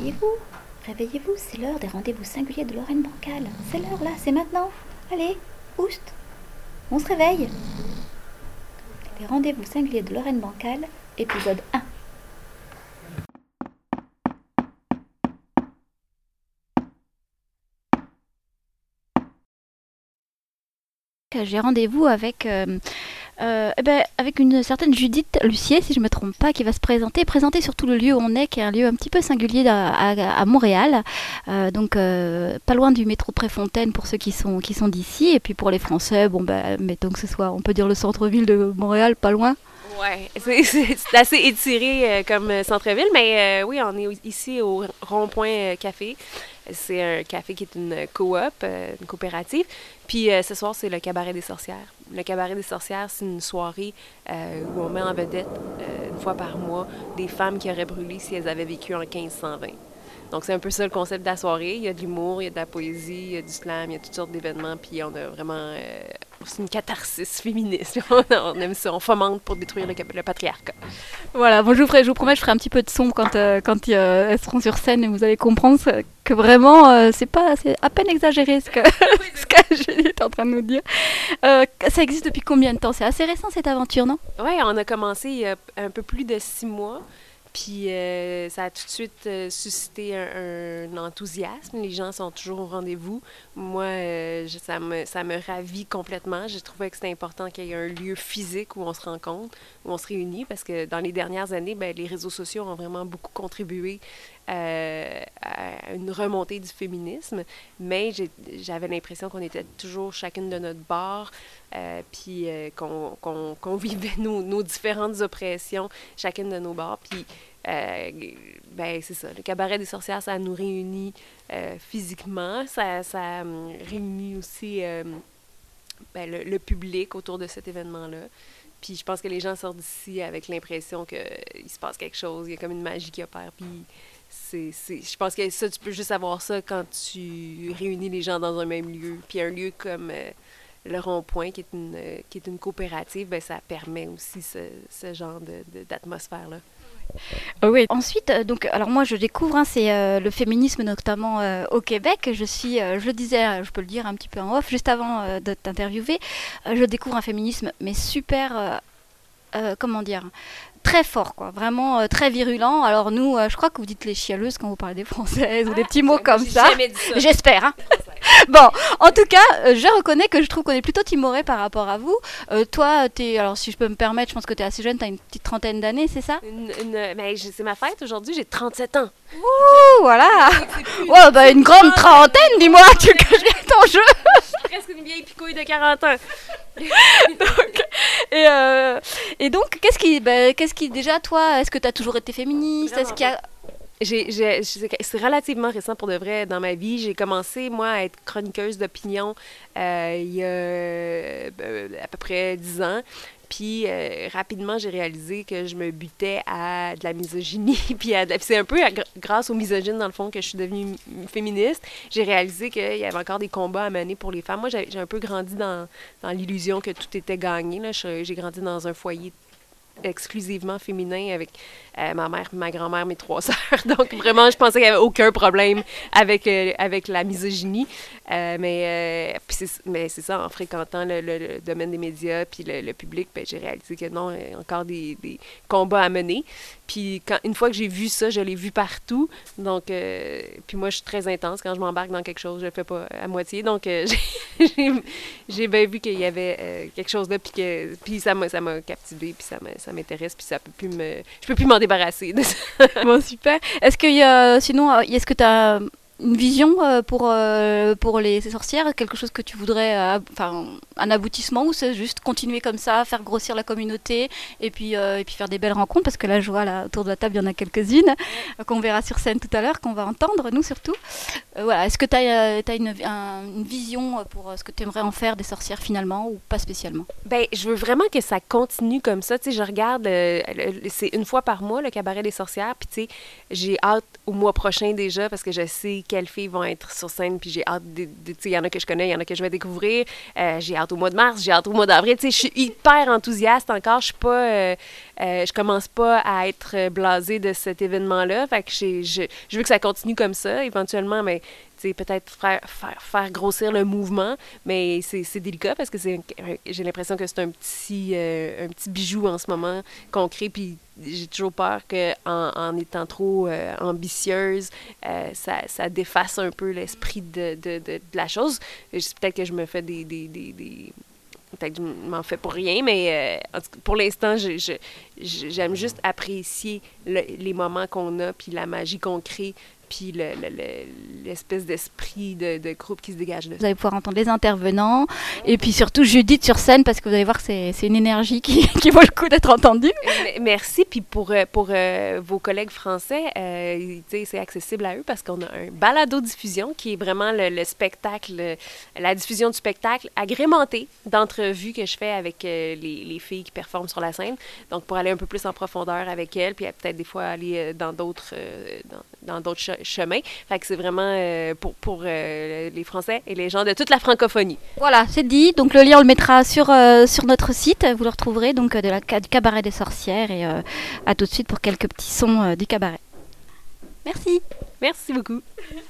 réveillez-vous. Réveillez-vous, c'est l'heure des rendez-vous singuliers de Lorraine Bancal. C'est l'heure là, c'est maintenant. Allez, oust. On se réveille. Les rendez-vous singuliers de Lorraine Bancal, épisode 1. J'ai rendez-vous avec une certaine Judith Lucier, si je ne me trompe pas, qui va se présenter surtout le lieu où on est, qui est un lieu un petit peu singulier à Montréal, pas loin du métro Préfontaine pour ceux qui sont d'ici, et puis pour les Français, mettons que ce soit, on peut dire le centre-ville de Montréal, pas loin. Ouais, c'est assez étiré comme centre-ville, mais oui, on est ici au Rond-Point Café. C'est un café qui est une coop, une coopérative. Puis ce soir, c'est le Cabaret des Sorcières. Le Cabaret des Sorcières, c'est une soirée où on met en vedette, une fois par mois, des femmes qui auraient brûlé si elles avaient vécu en 1520. Donc c'est un peu ça le concept de la soirée. Il y a de l'humour, il y a de la poésie, il y a du slam, il y a toutes sortes d'événements. Puis on a vraiment... c'est une catharsis féministe. On aime ça, on fomente pour détruire le patriarcat. Voilà, bon, je vous promets, je ferai un petit peu de son quand elles seront sur scène et vous allez comprendre que vraiment, c'est à peine exagéré ce que Julie est en train de nous dire. Ça existe depuis combien de temps? C'est assez récent cette aventure, non? Oui, on a commencé il y a un peu plus de 6 mois. Puis ça a tout de suite suscité un enthousiasme. Les gens sont toujours au rendez-vous. Moi, ça me ravit complètement. J'ai trouvé que c'était important qu'il y ait un lieu physique où on se rencontre, où on se réunit, parce que dans les dernières années, les réseaux sociaux ont vraiment beaucoup contribué à une remontée du féminisme. Mais j'avais l'impression qu'on était toujours chacune de notre bord, puis qu'on vivait nos différentes oppressions, chacune de nos bords. Puis c'est ça. Le Cabaret des Sorcières, ça nous réunit physiquement. Ça réunit aussi le public autour de cet événement-là. Puis je pense que les gens sortent d'ici avec l'impression qu'il se passe quelque chose. Il y a comme une magie qui opère. Puis je pense que ça, tu peux juste avoir ça quand tu réunis les gens dans un même lieu. Puis un lieu comme le Rond-Point, qui est une coopérative, ça permet aussi ce genre d'atmosphère-là. Oui. Ensuite, alors moi je découvre, c'est le féminisme notamment au Québec. Je le disais, je peux le dire un petit peu en off, juste avant de t'interviewer, je découvre un féminisme mais super, comment dire, très fort, quoi, vraiment très virulent. Alors nous, je crois que vous dites les chialeuses quand vous parlez des Françaises ou des petits mots comme ça. Jamais dit ça. J'espère, hein. Bon, en tout cas, je reconnais que je trouve qu'on est plutôt timoré par rapport à vous. Toi, alors si je peux me permettre, je pense que tu es assez jeune, tu as une petite trentaine d'années, c'est ça? C'est ma fête aujourd'hui, j'ai 37 ans. Ouh, voilà. Une grande trentaine, dis-moi, tu caches bien ton jeu. Je suis presque une vieille picouille de 40 ans. Donc, qu'est-ce qui déjà, toi, est-ce que tu as toujours été féministe? Vraiment. Est-ce qu'il y a... C'est relativement récent pour de vrai dans ma vie. J'ai commencé, moi, à être chroniqueuse d'opinion il y a à peu près 10 ans. Puis, rapidement, j'ai réalisé que je me butais à de la misogynie. Puis, c'est un peu grâce aux misogynes, dans le fond, que je suis devenue féministe. J'ai réalisé qu'il y avait encore des combats à mener pour les femmes. Moi, j'ai un peu grandi dans l'illusion que tout était gagné, là. J'ai grandi dans un foyer exclusivement féminin avec ma mère, ma grand-mère, mes 3 sœurs. Donc, vraiment, je pensais qu'il n'y avait aucun problème avec la misogynie. Mais c'est ça, en fréquentant le domaine des médias puis le public, j'ai réalisé que non, il y a encore des combats à mener. Puis, une fois que j'ai vu ça, je l'ai vu partout. Donc, puis moi, je suis très intense. Quand je m'embarque dans quelque chose, je le fais pas à moitié. Donc, j'ai bien vu qu'il y avait quelque chose là, puis ça m'a captivée, puis ça m'intéresse, puis je peux plus m'en débarrasser de ça. Bon, super. Est-ce que tu as une vision pour les sorcières, quelque chose que tu voudrais, un aboutissement, ou c'est juste continuer comme ça, faire grossir la communauté et puis faire des belles rencontres, parce que là je vois là, autour de la table il y en a quelques-unes qu'on verra sur scène tout à l'heure, qu'on va entendre nous surtout. Voilà. Est-ce que tu as une vision pour ce que tu aimerais en faire des sorcières finalement, ou pas spécialement? Je veux vraiment que ça continue comme ça. Tu sais, je regarde, c'est une fois par mois le Cabaret des Sorcières, puis tu sais, j'ai hâte au mois prochain déjà, parce que je sais quelles filles vont être sur scène, puis j'ai hâte tu sais, il y en a que je connais, il y en a que je vais découvrir. J'ai hâte au mois de mars, j'ai hâte au mois d'avril. Tu sais, je suis hyper enthousiaste encore. Je suis pas... je commence pas à être blasée de cet événement-là. Fait que je veux que ça continue comme ça. Éventuellement, mais peut-être faire grossir le mouvement, mais c'est délicat parce que j'ai l'impression que c'est un petit bijou en ce moment qu'on crée, puis j'ai toujours peur qu'en étant trop ambitieuse, ça défasse un peu l'esprit de la chose. Peut-être que je me fais peut-être que je m'en fais pour rien, mais en tout cas, pour l'instant, j'aime juste apprécier les moments qu'on a, puis la magie qu'on crée, puis l'espèce d'esprit de groupe qui se dégage de ça. Vous allez pouvoir entendre les intervenants, et puis surtout Judith sur scène, parce que vous allez voir que c'est une énergie qui vaut le coup d'être entendue. Merci, puis pour vos collègues français, c'est accessible à eux parce qu'on a un balado-diffusion qui est vraiment le spectacle, la diffusion du spectacle agrémenté d'entrevues que je fais avec les filles qui performent sur la scène. Donc, pour aller un peu plus en profondeur avec elles, puis peut-être des fois aller dans d'autres chemins. Fait que c'est vraiment pour les Français et les gens de toute la francophonie. Voilà, c'est dit. Donc le lien, on le mettra sur notre site. Vous le retrouverez donc du Cabaret des Sorcières. Et à tout de suite pour quelques petits sons du cabaret. Merci. Merci beaucoup.